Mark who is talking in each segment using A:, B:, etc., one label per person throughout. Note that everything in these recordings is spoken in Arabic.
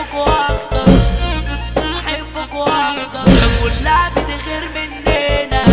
A: احبكوا اكتر، احبكوا اكتر، كلها بتغير مننا.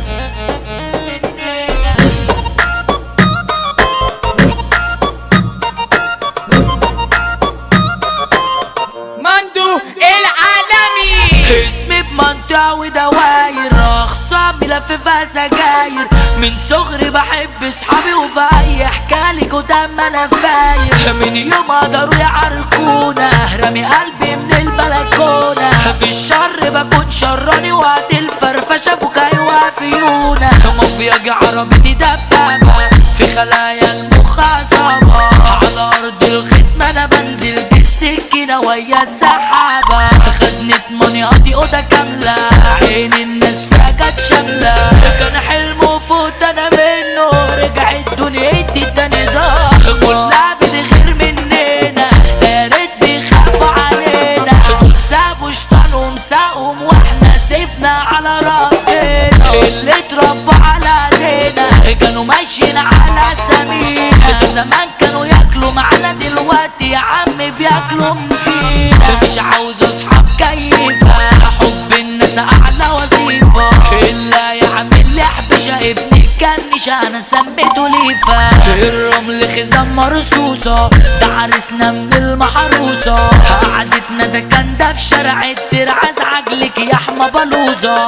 B: مندو العالمي،
A: اسمي بمنطقة ودواير، اخصامي لففها سجاير، من صغري بحب اصحابي وفي اي حكالي قدام انا فاير، من يوم قدروا يعركونا رامي قلبي من البلكونة، في الشر بكون شراني وقت الفرفشة فوق هيوافيونا، مافيا عربي دبابة في خلايا المخاصمة، على ارض الخصم انا بنزل بالسكينة ويا السحابة، خزنة ماني قضي اوضة كاملة، عين الناس فيها جت شاملة، كان حلمه فوت انا منه، رجعت دنيتي تاني ضاع، كلها بتغير مننا، يا ريت بيخافوا علينا، دول سابوا شطانهم ساقهم واحنا سيبنا على ربنا، اللي اتربوا على ايدينا كانوا ماشيين على سمينا، زمان كانوا ياكلوا معانا دلوقتي يا عم بياكلوا فينا، مش عاوز اصحاب كيفة، حب الناس اعلى وظيفة، اللي يعمل لي حبشة ابني كنشة انا سميته ليفة، الرمل خزان مرصوصة ده عرسنا من المحروسة، قعدتنا ده كان ده في شارع الترعاز عجلك يا حما بلوزة،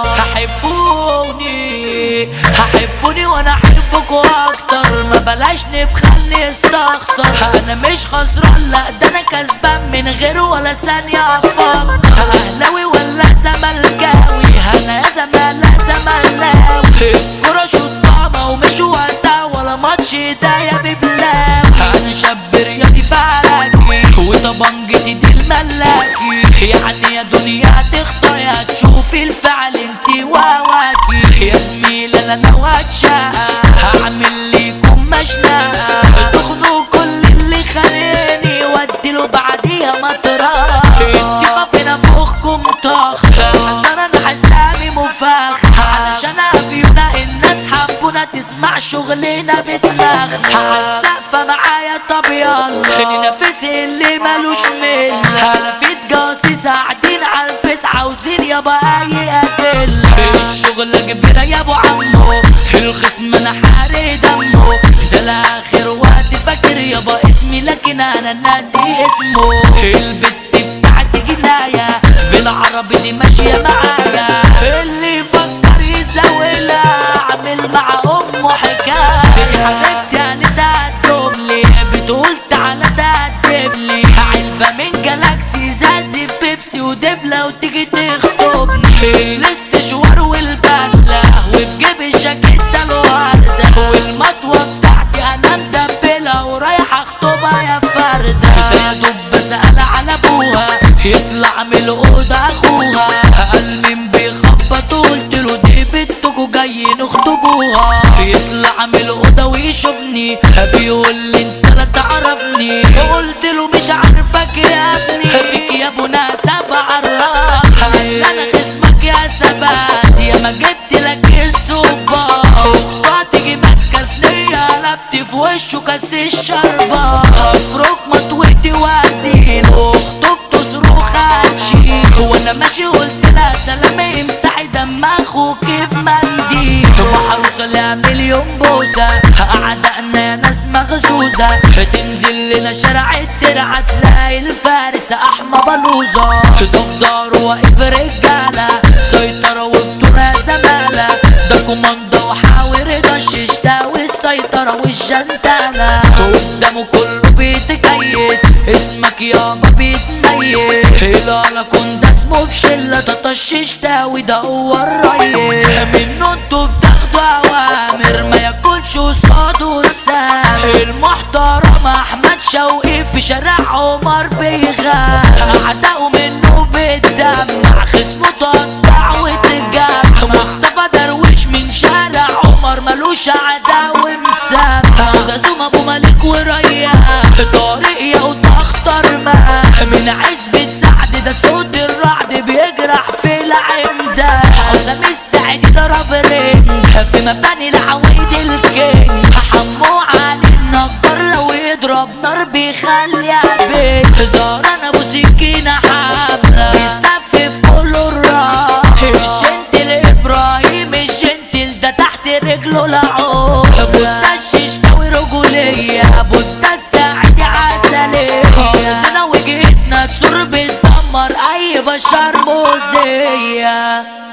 A: هحبوني وانا احبكوا اكتر، ما بلاش نبخلني استخسر، انا مش خسران لا ده انا كسبان من غيره ولا ثانية افكر، اهلاوي ولا زملكاوي، انا يا زمالة زملاوي، الكرة شطامة ومش وقتها ولا ماتش ايديا ببلاوي، انا شاب رياضي فعلاكي وطبنجتي دي الملاكي، يعني يا دنيا هتخطى يا تشوفي الفعل انتي وواكي، يا زميلة انا لو هتشقى هعمل ليكم مشنقة، تاخدوا كل اللي خانقني واديله بعديها مطرقة، انتي خافنا فوقكم طخ، حزن انا حزامي مفاخ، علشان افيونا الناس حبونا تسمع شغلنا بدماغ، عالسقفة معايا طب يلا ننافس اللي مالوش مل، هلفيت جاصيص قاعدين عالفيس عاوزين يابا اي ادلة، الشغلة كبيرة يا ابو عمو، الخصم انا حارق دمه، ده لاخر وقت فاكر يابا اسمي لكن انا ناسي اسمه، البت بتاعتي جناية بالعربي دي ماشية معايا، اللي يفكر يزاولها اعمل مع امه حكاية، حبيبتي قالت هتدوبلي بتقول تعالى تقدملي، علبة من جالاكسي زازي بيبسي ودبلة وتيجي تخطبني، الاستشوار والبدلة وفي جيب الجاكيتة الوردة، والمطوة بتاعتي انا مدبلة ورايحة اخطبها يا فردة، يا دوب بسأل على ابوها يطلع من الأوضة اخوها، قال مين بيخبط قلتله دي بنتكوا جايين اخطبوها، يطلع من الأوضة ويشوفني بيقول لي انت لا تعرفني، قلتله مش عارفك يا ابني، بيك يا ابو ناسب عراف، انا خصمك يا ثبات يا ما جبت لك السوبر، اختها تيجي ماسكه سنيه قلبت في وشه كاس الشربة، افرك مطوتي وادين اخته بتصرخ هتشيل، وانا ماشي قلت لها سلام امسحي دم اخوك بمنديل، محروسه لها مليون بوسه، اعدائنا يا ناس مغزوزه، تنزل لنا شارع الترعه تلاقي الفارس احمى بلوزه، تفضل واقف رجاله سيطره وبطوله زماله، ده كوماندا وحاور ده الشتا والسيطره والجنتاله، قدامه كله بيتكيس اسمك يابا بيتميز، هلاله كنت اسمه في شله تطشش تاوي ده هو الريس، منه انتوا بتاخدوا اوامر ما ياكلش قصاده السام، المحترم احمد شوقي في شارع عمر بيغاب، اعدائه منه بالدم خصمه تقطع وتجاب، مصطفى درويش من شارع عمر ملوش عداوي مسام، غزوم ابو مالك وريان طارق يا وتخطر معاه، من عزبة سعد ده صوت الرعد بيجرح في العمدة، حسام السعيد ضرب رنج في مباني العوايد الكينج، حمو علي النجار لو يضرب بيضرب نار بيخلي عبيد هزار انا ابو سكينة حاملة بيسفف كله الراح الجنتل ابراهيم الجنتل ده تحت رجله لعوب بوتا الششتاوي رجولية بوتا السعيد عسلية عندنا وجهتنا تسور بتدمر اي بشر مؤذية.